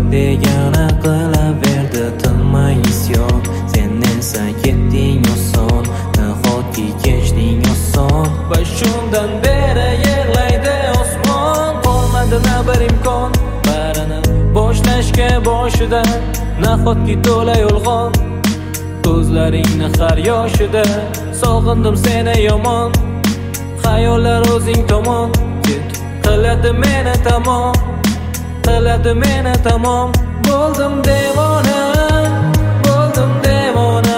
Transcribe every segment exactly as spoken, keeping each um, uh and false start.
degani qilaverdi tinmay isyon. Sen esa ketding oson, nahotki kechding oson. Va shundan beri yig'laydi osmon. Qolmadi na bir imkon barini boshlashga boshida, nahotki to'la yolg'on. Ko'zlaringni har yoshida sog'indim seni yomon. Xayollar o'zing tomon ket, qiladi meni tamom, qiladi meni tamom. Bo'ldim devona, bo'ldim devona.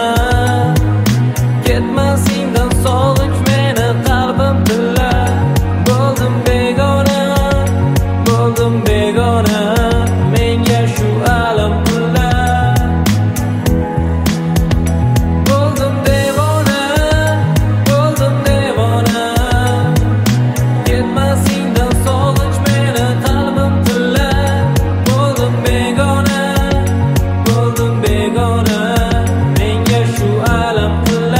Ketma sendan sog'inch meni qalbim tilla. Bo'ldim begona, bo'ldim begona. Menga shu alam tilla. Bo'ldim devona, bo'ldim devona. Ketma sendan sog'inch meni qalbim tilla. Bo'ldim begona, bo'ldim begona. Menga shu alam tilla.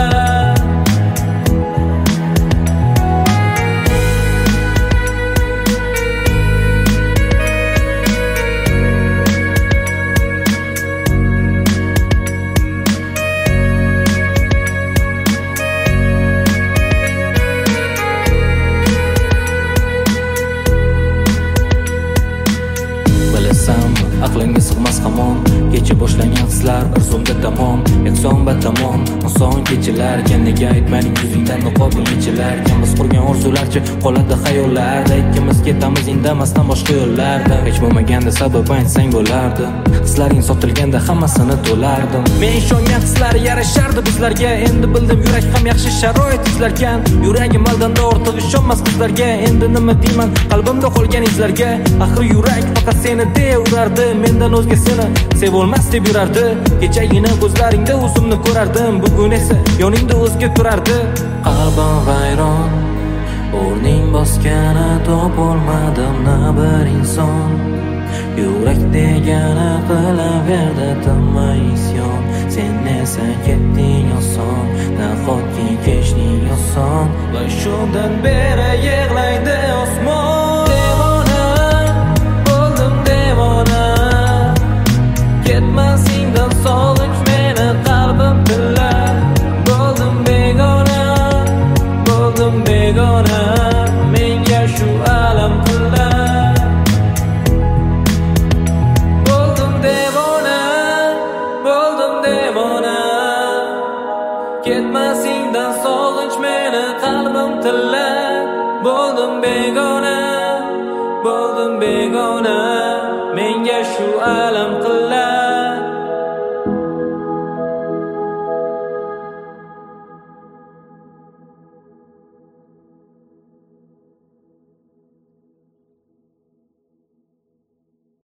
Aqlingga sig'mas hamon, kecha boshlangan hislar bir zumda tamom. Yakson va tamom, oson kechalarga nega aytmading yuzingdan niqobing yechilarkan. Biz qurgan orzularcha qoladi xayollarda, ikkimiz ketamiz indamasdan boshqa yo'llarda. Hech bo'lmaganda sabab aytsang bo'lardi, hislaring sotilganda hammasini to'lardim. Men ishongan hislar yarashardi bizlarga, endi bildim yurak ham yaxshi sharoit izlarkan. Yuragim aldanda ortiq ishonmas qizlarga, endi nima deyman qalbimda qolgan izlarga. Axir yurak faqat seni deyurardi, mendan o'zgasini sevolmas deb yurardi. Kechagina ko'zlaringda o'zimni ko'rardim, bugun esa yoningda o'zga turardi. Qalbim vayron, o'rning bosgani topolmadim na bir inson. Yurak degani qilaverdi tinmay isyon. Sen esa ketding oson, nahotki kechding oson. Va shundan beri yig'laydi osmon. Devona, bo'ldim devona. Ketma sendan sog'inch meni qalbim tilla. Bo'ldim begona, bo'ldim begona. Menga shu alam tilla. Bo'ldim devona, bo'ldim devona. Ketma sendan sog'inch meni qalbim tilla. Bo'ldim begona.